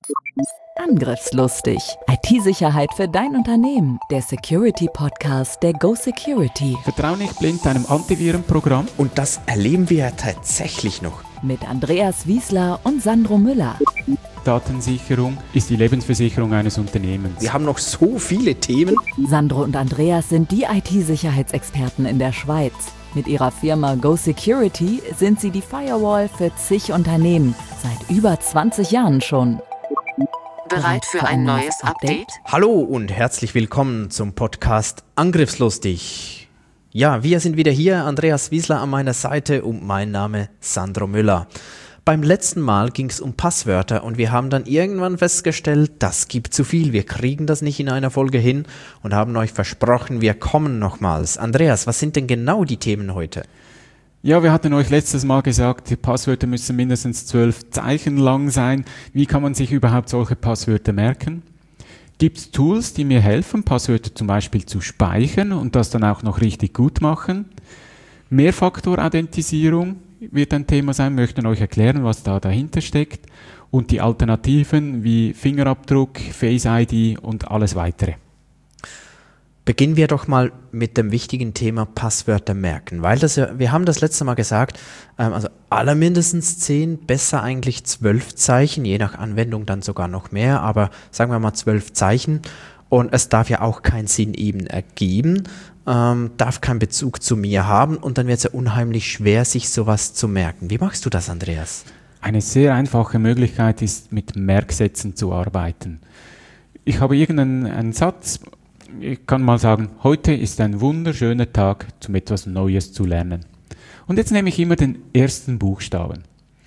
Angriffslustig. IT-Sicherheit für dein Unternehmen. Der Security-Podcast der Go Security. Vertrau nicht blind deinem Antivirenprogramm. Und das erleben wir ja tatsächlich noch. Mit Andreas Wiesler und Sandro Müller. Datensicherung ist die Lebensversicherung eines Unternehmens. Wir haben noch so viele Themen. Sandro und Andreas sind die IT-Sicherheitsexperten in der Schweiz. Mit ihrer Firma Go Security sind sie die Firewall für zig Unternehmen. Seit über 20 Jahren schon. Bereit für ein neues Update? Hallo und herzlich willkommen zum Podcast Angriffslustig. Ja, wir sind wieder hier, Andreas Wiesler an meiner Seite und mein Name Sandro Müller. Beim letzten Mal ging es um Passwörter und wir haben dann irgendwann festgestellt, das gibt zu viel, wir kriegen das nicht in einer Folge hin und haben euch versprochen, wir kommen nochmals. Andreas, was sind denn genau die Themen heute? Ja, wir hatten euch letztes Mal gesagt, die Passwörter müssen mindestens 12 Zeichen lang sein. Wie kann man sich überhaupt solche Passwörter merken? Gibt es Tools, die mir helfen, Passwörter zum Beispiel zu speichern und das dann auch noch richtig gut machen? Mehrfaktor-Authentisierung wird ein Thema sein, wir möchten euch erklären, was da dahinter steckt und die Alternativen wie Fingerabdruck, Face ID und alles weitere. Beginnen wir doch mal mit dem wichtigen Thema Passwörter merken, weil wir haben das letzte Mal gesagt, also aller mindestens 10, besser eigentlich 12 Zeichen, je nach Anwendung dann sogar noch mehr, aber sagen wir mal 12 Zeichen und es darf ja auch keinen Sinn eben ergeben, darf keinen Bezug zu mir haben und dann wird es ja unheimlich schwer, sich sowas zu merken. Wie machst du das, Andreas? Eine sehr einfache Möglichkeit ist, mit Merksätzen zu arbeiten. Ich habe irgendeinen Satz. Ich kann mal sagen, heute ist ein wunderschöner Tag, um etwas Neues zu lernen. Und jetzt nehme ich immer den ersten Buchstaben.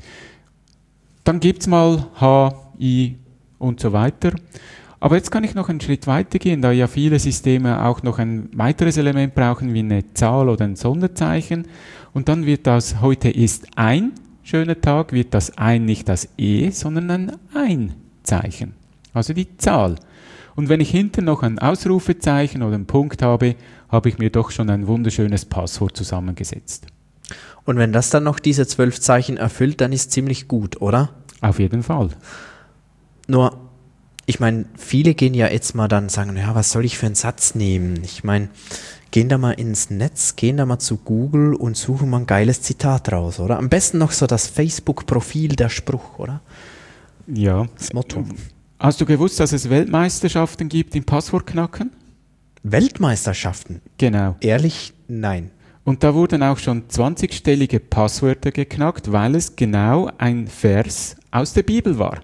Dann gibt es mal H, I und so weiter. Aber jetzt kann ich noch einen Schritt weiter gehen, da ja viele Systeme auch noch ein weiteres Element brauchen, wie eine Zahl oder ein Sonderzeichen. Und dann wird das, heute ist ein schöner Tag, wird das ein nicht das E, sondern ein Ein-Zeichen. Also die Zahl. Und wenn ich hinten noch ein Ausrufezeichen oder einen Punkt habe, habe ich mir doch schon ein wunderschönes Passwort zusammengesetzt. Und wenn das dann noch diese 12 Zeichen erfüllt, dann ist ziemlich gut, oder? Auf jeden Fall. Nur, ich meine, viele gehen ja jetzt mal dann sagen, ja, was soll ich für einen Satz nehmen? Ich meine, gehen da mal ins Netz, gehen da mal zu Google und suchen mal ein geiles Zitat raus, oder? Am besten noch so das Facebook-Profil, der Spruch, oder? Ja. Das Motto. Hast du gewusst, dass es Weltmeisterschaften gibt im Passwortknacken? Weltmeisterschaften? Genau. Ehrlich? Nein. Und da wurden auch schon 20-stellige Passwörter geknackt, weil es genau ein Vers aus der Bibel war.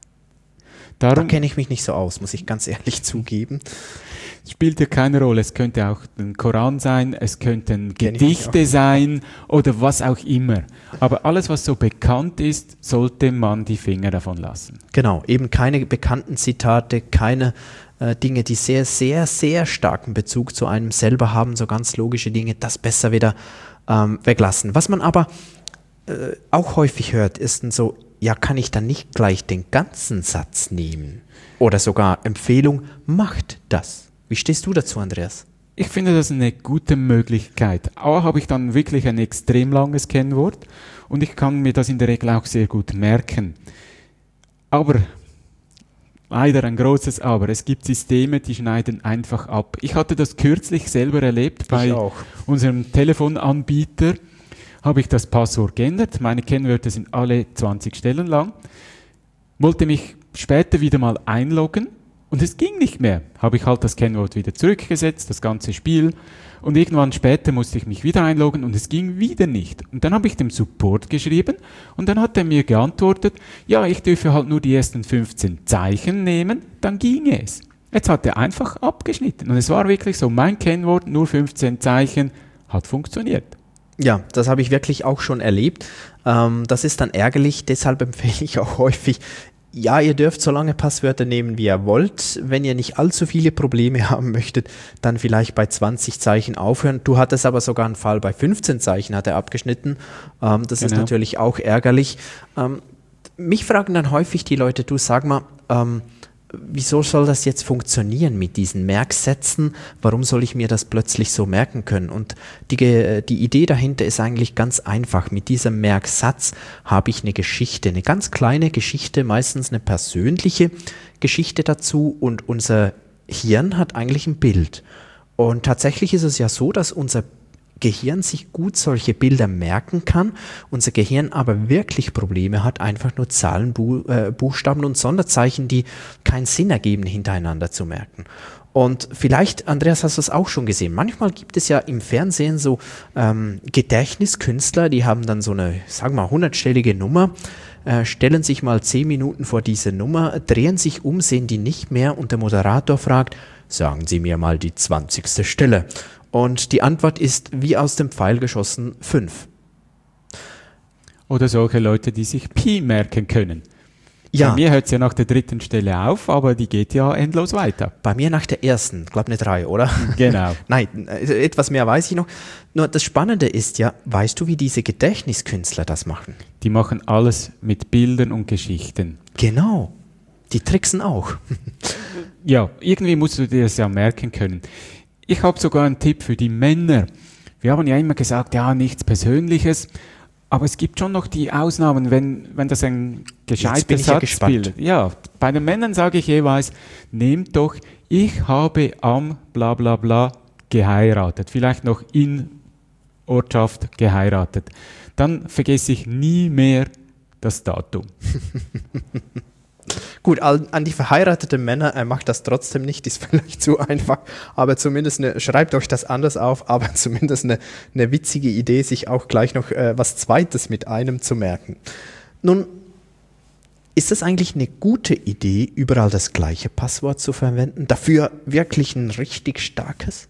Da kenne ich mich nicht so aus, muss ich ganz ehrlich zugeben. Spielt ja keine Rolle. Es könnte auch ein Koran sein, es könnten Gedichte sein oder was auch immer. Aber alles, was so bekannt ist, sollte man die Finger davon lassen. Genau, eben keine bekannten Zitate, keine Dinge, die sehr, sehr, sehr starken Bezug zu einem selber haben, so ganz logische Dinge, das besser wieder weglassen. Was man aber auch häufig hört, ist dann so, ja, kann ich dann nicht gleich den ganzen Satz nehmen? Oder sogar Empfehlung, macht das. Wie stehst du dazu, Andreas? Ich finde das eine gute Möglichkeit. A, habe ich dann wirklich ein extrem langes Kennwort und ich kann mir das in der Regel auch sehr gut merken. Aber, leider ein großes Aber, es gibt Systeme, die schneiden einfach ab. Ich hatte das kürzlich selber erlebt bei unserem Telefonanbieter. Habe ich das Passwort geändert. Meine Kennwörter sind alle 20 Stellen lang. Wollte mich später wieder mal einloggen. Und es ging nicht mehr. Habe ich halt das Kennwort wieder zurückgesetzt, das ganze Spiel. Und irgendwann später musste ich mich wieder einloggen und es ging wieder nicht. Und dann habe ich dem Support geschrieben und dann hat er mir geantwortet, ja, ich dürfe halt nur die ersten 15 Zeichen nehmen, dann ginge es. Jetzt hat er einfach abgeschnitten. Und es war wirklich so, mein Kennwort, nur 15 Zeichen, hat funktioniert. Ja, das habe ich wirklich auch schon erlebt. Das ist dann ärgerlich, deshalb empfehle ich auch häufig, ja, ihr dürft so lange Passwörter nehmen, wie ihr wollt. Wenn ihr nicht allzu viele Probleme haben möchtet, dann vielleicht bei 20 Zeichen aufhören. Du hattest aber sogar einen Fall, bei 15 Zeichen hat er abgeschnitten. Das ist natürlich auch ärgerlich. Mich fragen dann häufig die Leute, du sag mal, wieso soll das jetzt funktionieren mit diesen Merksätzen? Warum soll ich mir das plötzlich so merken können? Und die Idee dahinter ist eigentlich ganz einfach. Mit diesem Merksatz habe ich eine Geschichte, eine ganz kleine Geschichte, meistens eine persönliche Geschichte dazu, und unser Hirn hat eigentlich ein Bild. Und tatsächlich ist es ja so, dass unser Gehirn sich gut solche Bilder merken kann, unser Gehirn aber wirklich Probleme hat, einfach nur Zahlen, Buchstaben und Sonderzeichen, die keinen Sinn ergeben, hintereinander zu merken. Und vielleicht, Andreas, hast du es auch schon gesehen, manchmal gibt es ja im Fernsehen so Gedächtniskünstler, die haben dann so eine, sagen wir mal, 100-stellige Nummer, stellen sich mal 10 Minuten vor diese Nummer, drehen sich um, sehen die nicht mehr, und der Moderator fragt: Sagen Sie mir mal die 20. Stelle. Und die Antwort ist wie aus dem Pfeil geschossen 5. Oder solche Leute, die sich Pi merken können. Ja. Bei mir hört es ja nach der 3. Stelle auf, aber die geht ja endlos weiter. Bei mir nach der 1., glaube eine 3, oder? Genau. Nein, etwas mehr weiß ich noch. Nur das Spannende ist ja, weißt du, wie diese Gedächtniskünstler das machen? Die machen alles mit Bildern und Geschichten. Genau, die tricksen auch. Ja, irgendwie musst du dir das ja merken können. Ich habe sogar einen Tipp für die Männer. Wir haben ja immer gesagt, ja, nichts Persönliches, aber es gibt schon noch die Ausnahmen, wenn das ein gescheiter Satz bildet. Ja, bei den Männern sage ich jeweils, nehmt doch, ich habe am bla bla bla geheiratet, vielleicht noch in Ortschaft geheiratet. Dann vergesse ich nie mehr das Datum. Gut, an die verheirateten Männer, macht das trotzdem nicht, ist vielleicht zu einfach, aber zumindest schreibt euch das anders auf, aber zumindest eine witzige Idee, sich auch gleich noch was Zweites mit einem zu merken. Nun, ist es eigentlich eine gute Idee, überall das gleiche Passwort zu verwenden? Dafür wirklich ein richtig starkes?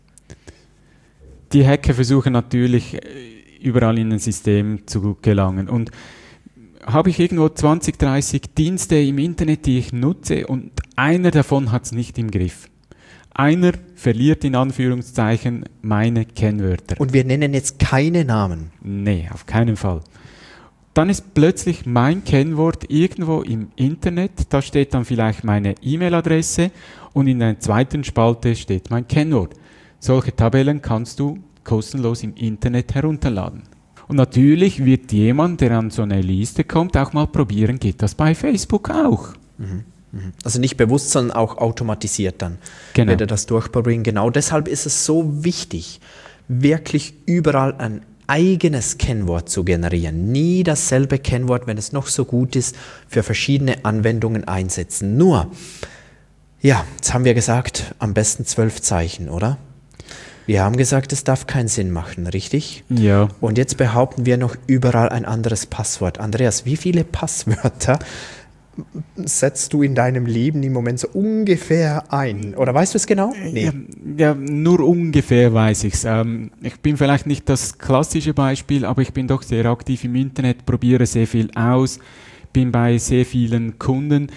Die Hacker versuchen natürlich, überall in ein System zu gelangen, und habe ich irgendwo 20, 30 Dienste im Internet, die ich nutze, und einer davon hat es nicht im Griff. Einer verliert in Anführungszeichen meine Kennwörter. Und wir nennen jetzt keine Namen. Nee, auf keinen Fall. Dann ist plötzlich mein Kennwort irgendwo im Internet, da steht dann vielleicht meine E-Mail-Adresse, und in der zweiten Spalte steht mein Kennwort. Solche Tabellen kannst du kostenlos im Internet herunterladen. Und natürlich wird jemand, der an so eine Liste kommt, auch mal probieren, geht das bei Facebook auch. Also nicht bewusst, sondern auch automatisiert dann. Genau. Wird er das durchprobieren. Genau deshalb ist es so wichtig, wirklich überall ein eigenes Kennwort zu generieren. Nie dasselbe Kennwort, wenn es noch so gut ist, für verschiedene Anwendungen einsetzen. Nur, ja, jetzt haben wir gesagt, am besten 12 Zeichen, oder? Wir haben gesagt, es darf keinen Sinn machen, richtig? Ja. Und jetzt behaupten wir noch überall ein anderes Passwort. Andreas, wie viele Passwörter setzt du in deinem Leben im Moment so ungefähr ein? Oder weißt du es genau? Nee. Ja, nur ungefähr weiß ich es. Ich bin vielleicht nicht das klassische Beispiel, aber ich bin doch sehr aktiv im Internet, probiere sehr viel aus, bin bei sehr vielen Kunden.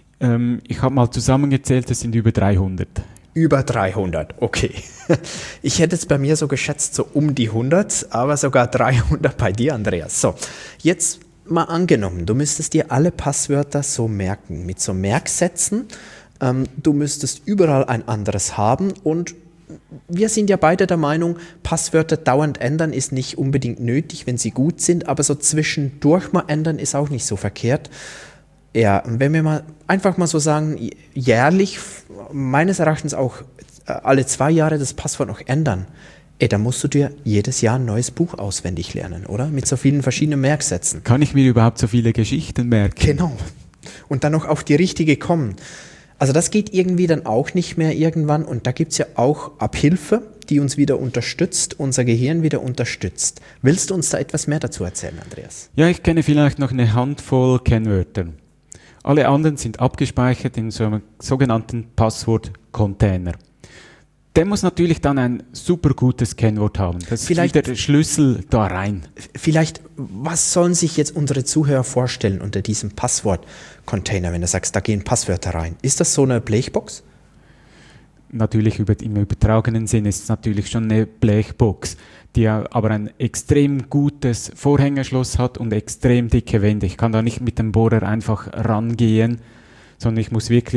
Ich habe mal zusammengezählt, das sind über 300. Über 300, okay. Ich hätte es bei mir so geschätzt, so um die 100, aber sogar 300 bei dir, Andreas. So, jetzt mal angenommen, du müsstest dir alle Passwörter so merken, mit so Merksätzen. Du müsstest überall ein anderes haben, und wir sind ja beide der Meinung, Passwörter dauernd ändern ist nicht unbedingt nötig, wenn sie gut sind, aber so zwischendurch mal ändern ist auch nicht so verkehrt. Ja, wenn wir mal einfach mal so sagen, jährlich, meines Erachtens auch alle 2 Jahre das Passwort noch ändern, dann musst du dir jedes Jahr ein neues Buch auswendig lernen, oder? Mit so vielen verschiedenen Merksätzen. Kann ich mir überhaupt so viele Geschichten merken? Genau. Und dann noch auf die richtige kommen. Also das geht irgendwie dann auch nicht mehr irgendwann, und da gibt es ja auch Abhilfe, die uns wieder unterstützt, unser Gehirn wieder unterstützt. Willst du uns da etwas mehr dazu erzählen, Andreas? Ja, ich kenne vielleicht noch eine Handvoll Kennwörter. Alle anderen sind abgespeichert in so einem sogenannten Passwort-Container. Der muss natürlich dann ein super gutes Kennwort haben. Das ist wieder der Schlüssel da rein. Vielleicht, was sollen sich jetzt unsere Zuhörer vorstellen unter diesem Passwort-Container, wenn du sagst, da gehen Passwörter rein? Ist das so eine Blechbox? Natürlich im übertragenen Sinn ist es natürlich schon eine Blechbox, die aber ein extrem gutes Vorhängerschloss hat und extrem dicke Wände. Ich kann da nicht mit dem Bohrer einfach rangehen, sondern ich muss wirklich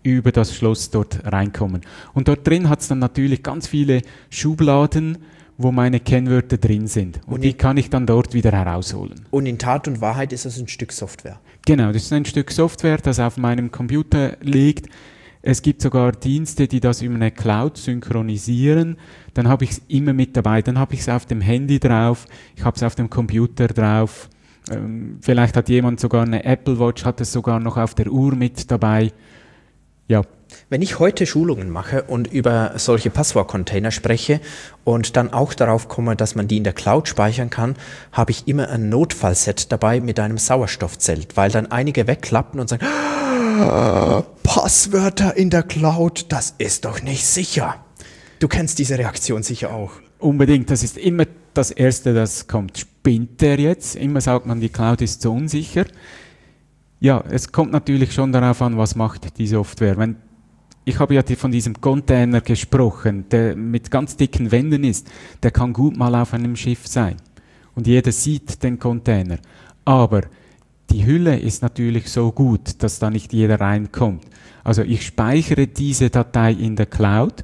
über das Schloss dort reinkommen. Und dort drin hat es dann natürlich ganz viele Schubladen, wo meine Kennwörter drin sind. Und die kann ich dann dort wieder herausholen. Und in Tat und Wahrheit ist es ein Stück Software. Genau, das ist ein Stück Software, das auf meinem Computer liegt. Es gibt sogar Dienste, die das über eine Cloud synchronisieren. Dann habe ich es immer mit dabei. Dann habe ich es auf dem Handy drauf, ich habe es auf dem Computer drauf. Vielleicht hat jemand sogar eine Apple Watch, hat es sogar noch auf der Uhr mit dabei. Ja. Wenn ich heute Schulungen mache und über solche Passwortcontainer spreche und dann auch darauf komme, dass man die in der Cloud speichern kann, habe ich immer ein Notfallset dabei mit einem Sauerstoffzelt, weil dann einige wegklappen und sagen, Passwörter in der Cloud, das ist doch nicht sicher. Du kennst diese Reaktion sicher auch. Unbedingt, das ist immer das Erste, das kommt. Spinnt der jetzt? Immer sagt man, die Cloud ist so unsicher. Ja, es kommt natürlich schon darauf an, was macht die Software. Ich habe ja von diesem Container gesprochen, der mit ganz dicken Wänden ist. Der kann gut mal auf einem Schiff sein. Und jeder sieht den Container. Aber die Hülle ist natürlich so gut, dass da nicht jeder reinkommt. Also ich speichere diese Datei in der Cloud.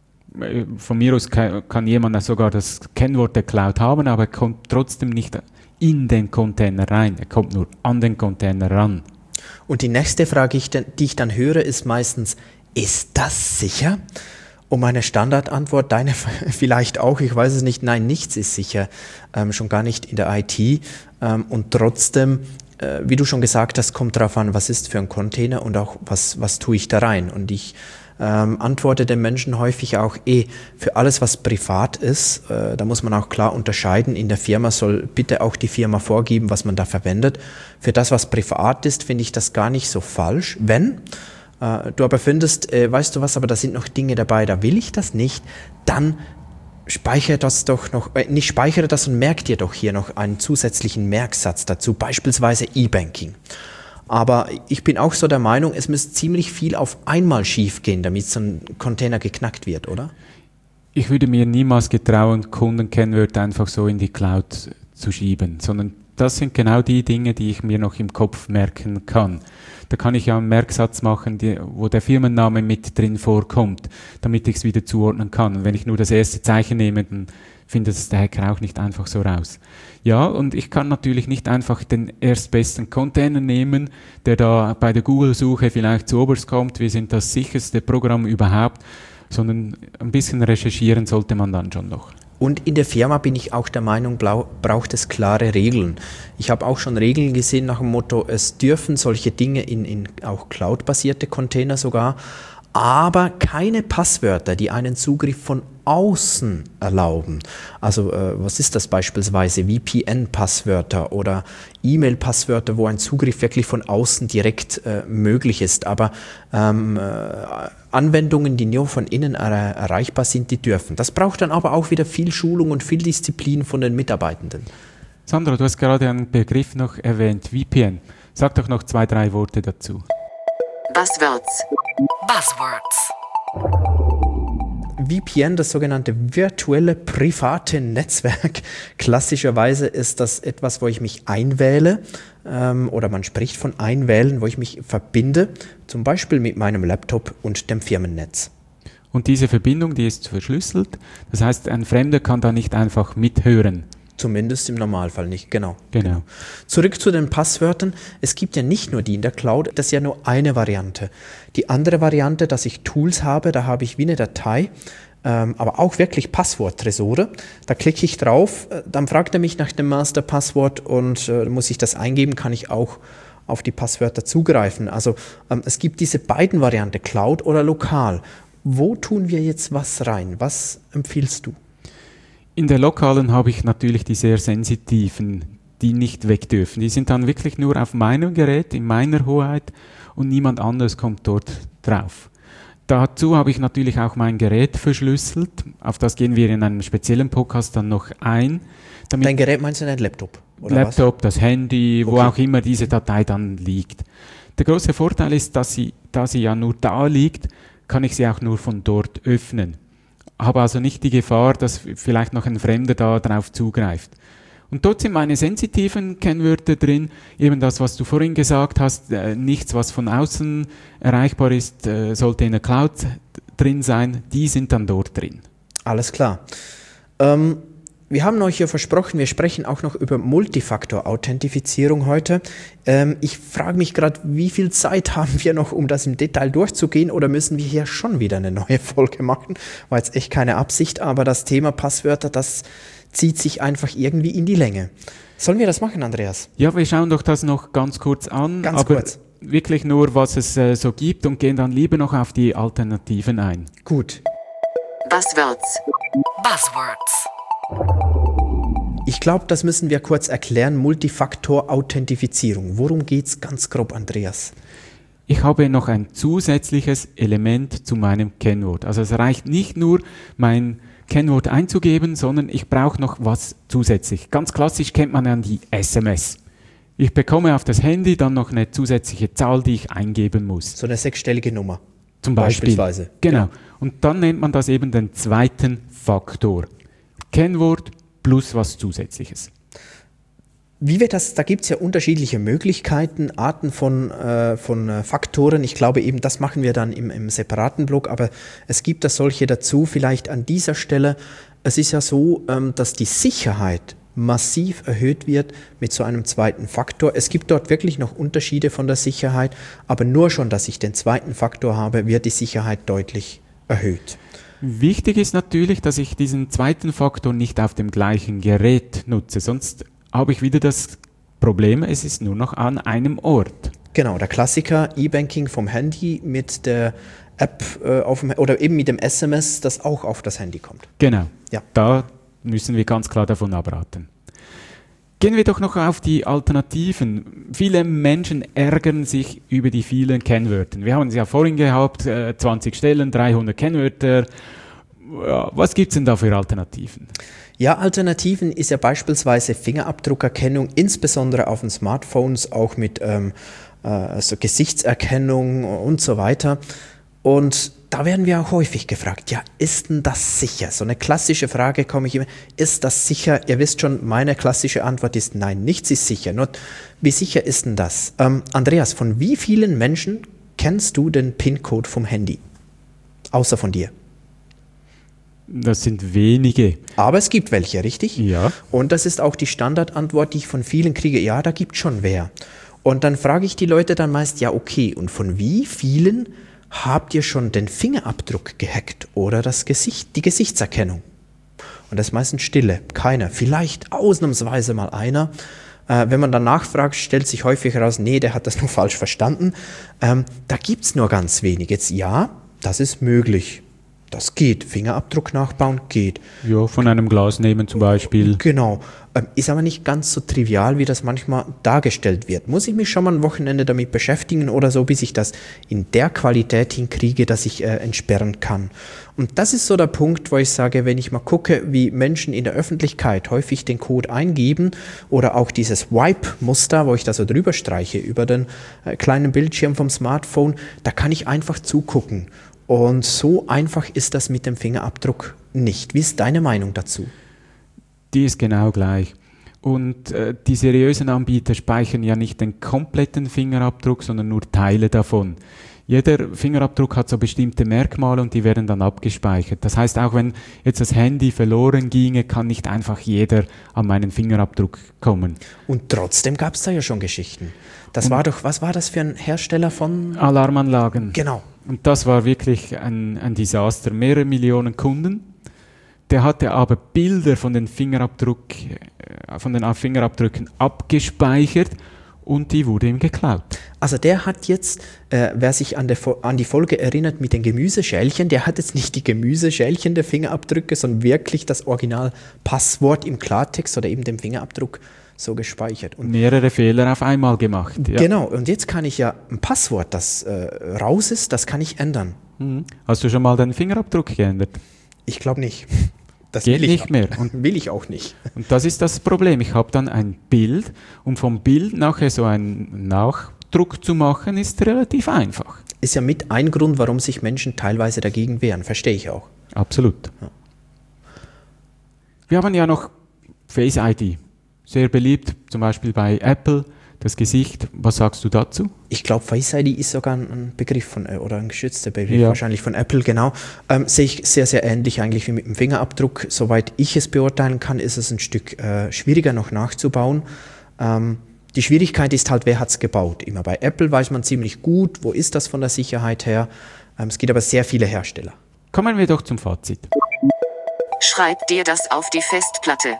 Von mir aus kann jemand sogar das Kennwort der Cloud haben, aber er kommt trotzdem nicht in den Container rein. Er kommt nur an den Container ran. Und die nächste Frage, die ich dann höre, ist meistens, ist das sicher? Und meine Standardantwort, deine vielleicht auch, ich weiß es nicht, nein, nichts ist sicher, schon gar nicht in der IT. Und trotzdem, wie du schon gesagt hast, kommt darauf an, was ist für ein Container und auch was tue ich da rein. Und ich antworte den Menschen häufig auch, für alles, was privat ist, da muss man auch klar unterscheiden. In der Firma soll bitte auch die Firma vorgeben, was man da verwendet. Für das, was privat ist, finde ich das gar nicht so falsch. Wenn du aber findest, weißt du was, aber da sind noch Dinge dabei, da will ich das nicht, dann speichere das doch noch, nicht speichere das und merk dir doch hier noch einen zusätzlichen Merksatz dazu, beispielsweise E-Banking. Aber ich bin auch so der Meinung, es müsste ziemlich viel auf einmal schief gehen, damit so ein Container geknackt wird, oder? Ich würde mir niemals getrauen, Kundenkennwörter einfach so in die Cloud zu schieben, sondern das sind genau die Dinge, die ich mir noch im Kopf merken kann. Da kann ich ja einen Merksatz machen, wo der Firmenname mit drin vorkommt, damit ich es wieder zuordnen kann. Und wenn ich nur das erste Zeichen nehme, dann findet es der Hacker auch nicht einfach so raus. Ja, und ich kann natürlich nicht einfach den erstbesten Container nehmen, der da bei der Google-Suche vielleicht zuoberst kommt, wir sind das sicherste Programm überhaupt, sondern ein bisschen recherchieren sollte man dann schon noch. Und in der Firma bin ich auch der Meinung, braucht es klare Regeln. Ich habe auch schon Regeln gesehen nach dem Motto, es dürfen solche Dinge in auch Cloud-basierte Container sogar, aber keine Passwörter, die einen Zugriff von außen erlauben. Also was ist das beispielsweise? VPN-Passwörter oder E-Mail-Passwörter, wo ein Zugriff wirklich von außen direkt möglich ist. Aber Anwendungen, die nur von innen erreichbar sind, die dürfen. Das braucht dann aber auch wieder viel Schulung und viel Disziplin von den Mitarbeitenden. Sandra, du hast gerade einen Begriff noch erwähnt, VPN. Sag doch noch 2, 3 Worte dazu. Buzzwords. VPN, das sogenannte virtuelle private Netzwerk. Klassischerweise ist das etwas, wo ich mich einwähle oder man spricht von Einwählen, wo ich mich verbinde, zum Beispiel mit meinem Laptop und dem Firmennetz. Und diese Verbindung, die ist verschlüsselt, das heißt, ein Fremder kann da nicht einfach mithören. Zumindest im Normalfall nicht, genau. Zurück zu den Passwörtern. Es gibt ja nicht nur die in der Cloud, das ist ja nur eine Variante. Die andere Variante, dass ich Tools habe, da habe ich wie eine Datei, aber auch wirklich Passworttresore. Da klicke ich drauf, dann fragt er mich nach dem Masterpasswort und muss ich das eingeben, kann ich auch auf die Passwörter zugreifen. Also es gibt diese beiden Varianten, Cloud oder lokal. Wo tun wir jetzt was rein? Was empfiehlst du? In der lokalen habe ich natürlich die sehr sensitiven, die nicht weg dürfen. Die sind dann wirklich nur auf meinem Gerät, in meiner Hoheit und niemand anderes kommt dort drauf. Dazu habe ich natürlich auch mein Gerät verschlüsselt. Auf das gehen wir in einem speziellen Podcast dann noch ein. Dein Gerät meinst du dein Laptop? Oder Laptop, was? Das Handy, wo auch immer diese Datei dann liegt. Der große Vorteil ist, da sie ja nur da liegt, kann ich sie auch nur von dort öffnen. Habe also nicht die Gefahr, dass vielleicht noch ein Fremder da drauf zugreift. Und dort sind meine sensitiven Kennwörter drin, eben das, was du vorhin gesagt hast, nichts, was von außen erreichbar ist, sollte in der Cloud drin sein, die sind dann dort drin. Alles klar. Wir haben euch ja versprochen, wir sprechen auch noch über Multifaktor-Authentifizierung heute. Ich frage mich gerade, wie viel Zeit haben wir noch, um das im Detail durchzugehen, oder müssen wir hier schon wieder eine neue Folge machen? War jetzt echt keine Absicht, aber das Thema Passwörter, das zieht sich einfach irgendwie in die Länge. Sollen wir das machen, Andreas? Ja, wir schauen doch das noch ganz kurz an, Ganz aber kurz. wirklich nur, was es so gibt und gehen dann lieber noch auf die Alternativen ein. Gut. Buzzwords. Ich glaube, das müssen wir kurz erklären. Multifaktor-Authentifizierung. Worum geht es ganz grob, Andreas? Ich habe noch ein zusätzliches Element zu meinem Kennwort. Also es reicht nicht nur, mein Kennwort einzugeben, sondern ich brauche noch was zusätzlich. Ganz klassisch kennt man dann die SMS. Ich bekomme auf das Handy dann noch eine zusätzliche Zahl, die ich eingeben muss. So eine 6-stellige Nummer. Zum Beispiel. Beispielsweise. Genau. Ja. Und dann nennt man das eben den zweiten Faktor. Kennwort plus was Zusätzliches. Wie wird das, da gibt es ja unterschiedliche Möglichkeiten, Arten von Faktoren. Ich glaube eben, das machen wir dann im separaten Blog, aber es gibt da solche dazu. Vielleicht an dieser Stelle, es ist ja so, dass die Sicherheit massiv erhöht wird mit so einem zweiten Faktor. Es gibt dort wirklich noch Unterschiede von der Sicherheit, aber nur schon, dass ich den zweiten Faktor habe, wird die Sicherheit deutlich erhöht. Wichtig ist natürlich, dass ich diesen zweiten Faktor nicht auf dem gleichen Gerät nutze, sonst habe ich wieder das Problem, es ist nur noch an einem Ort. Genau, der Klassiker E-Banking vom Handy mit der App oder eben mit dem SMS, das auch auf das Handy kommt. Genau, Ja. da müssen wir ganz klar davon abraten. Gehen wir doch noch auf die Alternativen. Viele Menschen ärgern sich über die vielen Kennwörter. Wir haben es ja vorhin gehabt, 20 Stellen, 300 Kennwörter. Ja, was gibt es denn da für Alternativen? Ja, Alternativen ist ja beispielsweise Fingerabdruckerkennung, insbesondere auf den Smartphones, auch mit so Gesichtserkennung und so weiter. Und da werden wir auch häufig gefragt, ja, ist denn das sicher? So eine klassische Frage komme ich immer, ist das sicher? Ihr wisst schon, meine klassische Antwort ist nein, nichts ist sicher. Nur, wie sicher ist denn das? Andreas, von wie vielen Menschen kennst du den PIN-Code vom Handy? Außer von dir. Das sind wenige. Aber es gibt welche, richtig? Ja. Und das ist auch die Standardantwort, die ich von vielen kriege. Ja, da gibt schon wer. Und dann frage ich die Leute dann meist, ja okay, und von wie vielen habt ihr schon den Fingerabdruck gehackt oder das Gesicht, die Gesichtserkennung? Und das ist meistens Stille, keiner. Vielleicht ausnahmsweise mal einer. Wenn man dann nachfragt, stellt sich häufig heraus, nee, der hat das nur falsch verstanden. Da gibt es nur ganz wenig. Jetzt ja, das ist möglich. Das geht. Fingerabdruck nachbauen geht. Ja, von einem Glas nehmen zum Beispiel. Genau. Ist aber nicht ganz so trivial, wie das manchmal dargestellt wird. Muss ich mich schon mal ein Wochenende damit beschäftigen oder so, bis ich das in der Qualität hinkriege, dass ich entsperren kann. Und das ist so der Punkt, wo ich sage, wenn ich mal gucke, wie Menschen in der Öffentlichkeit häufig den Code eingeben oder auch dieses Wipe-Muster, wo ich da so drüber streiche über den kleinen Bildschirm vom Smartphone, da kann ich einfach zugucken. Und so einfach ist das mit dem Fingerabdruck nicht. Wie ist deine Meinung dazu? Die ist genau gleich. Und die seriösen Anbieter speichern ja nicht den kompletten Fingerabdruck, sondern nur Teile davon. Jeder Fingerabdruck hat so bestimmte Merkmale und die werden dann abgespeichert. Das heißt, auch wenn jetzt das Handy verloren ginge, kann nicht einfach jeder an meinen Fingerabdruck kommen. Und trotzdem gab es da ja schon Geschichten. Das war doch, was war das für ein Hersteller von? Alarmanlagen. Genau. Und das war wirklich ein Desaster. Mehrere Millionen Kunden. Der hatte aber Bilder von den Fingerabdrücken abgespeichert und die wurde ihm geklaut. Also der hat jetzt, wer sich an die Folge erinnert mit den Gemüseschälchen, der hat jetzt nicht die Gemüseschälchen der Fingerabdrücke, sondern wirklich das Originalpasswort im Klartext oder eben dem Fingerabdruck so gespeichert. Und mehrere Fehler auf einmal gemacht. Ja. Genau, und jetzt kann ich ja ein Passwort, das raus ist, das kann ich ändern. Hast du schon mal deinen Fingerabdruck geändert? Ich glaube nicht. Das Geht will ich nicht mehr. Und will ich auch nicht. Und das ist das Problem. Ich habe dann ein Bild und vom Bild nachher so einen Nachdruck zu machen, ist relativ einfach. Ist ja mit ein Grund, warum sich Menschen teilweise dagegen wehren. Verstehe ich auch. Absolut. Ja. Wir haben ja noch Face ID. sehr beliebt, zum Beispiel bei Apple, das Gesicht. Was sagst du dazu? Ich glaube, Face ID ist sogar ein Begriff von, oder ein geschützter Begriff, wahrscheinlich von Apple, genau. Sehe ich sehr, sehr ähnlich eigentlich wie mit dem Fingerabdruck. Soweit ich es beurteilen kann, ist es ein Stück schwieriger noch nachzubauen. Die Schwierigkeit ist halt, wer hat es gebaut? Immer bei Apple weiß man ziemlich gut, wo ist das von der Sicherheit her. Es gibt aber sehr viele Hersteller. Kommen wir doch zum Fazit. Schreib dir das auf die Festplatte.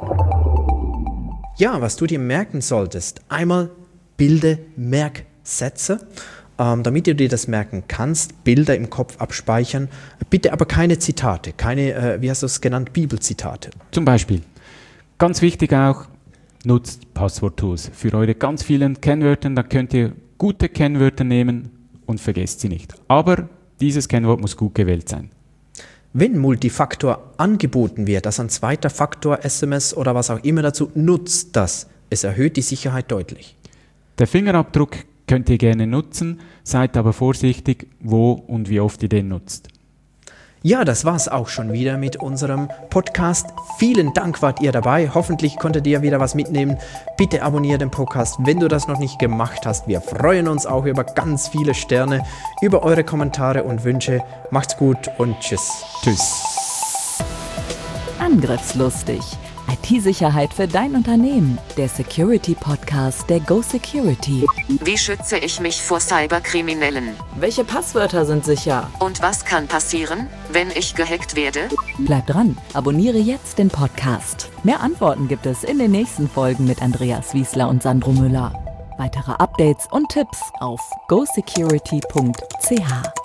Ja, was du dir merken solltest, einmal bilde Merksätze, damit du dir das merken kannst, Bilder im Kopf abspeichern, bitte aber keine Zitate, keine, wie hast du es genannt, Bibelzitate. Zum Beispiel, ganz wichtig auch, nutzt Passworttools für eure ganz vielen Kennwörter, da könnt ihr gute Kennwörter nehmen und vergesst sie nicht. Aber dieses Kennwort muss gut gewählt sein. Wenn Multifaktor angeboten wird, also ein zweiter Faktor, SMS oder was auch immer dazu, nutzt das. Es erhöht die Sicherheit deutlich. Der Fingerabdruck könnt ihr gerne nutzen, seid aber vorsichtig, wo und wie oft ihr den nutzt. Ja, das war's auch schon wieder mit unserem Podcast. Vielen Dank, wart ihr dabei. Hoffentlich konntet ihr wieder was mitnehmen. Bitte abonniert den Podcast, wenn du das noch nicht gemacht hast. Wir freuen uns auch über ganz viele Sterne, über eure Kommentare und Wünsche. Macht's gut und tschüss. Tschüss. Angriffslustig. IT-Sicherheit für dein Unternehmen. Der Security-Podcast der Go Security. Wie schütze ich mich vor Cyberkriminellen? Welche Passwörter sind sicher? Und was kann passieren, wenn ich gehackt werde? Bleib dran, abonniere jetzt den Podcast. Mehr Antworten gibt es in den nächsten Folgen mit Andreas Wiesler und Sandro Müller. Weitere Updates und Tipps auf gosecurity.ch.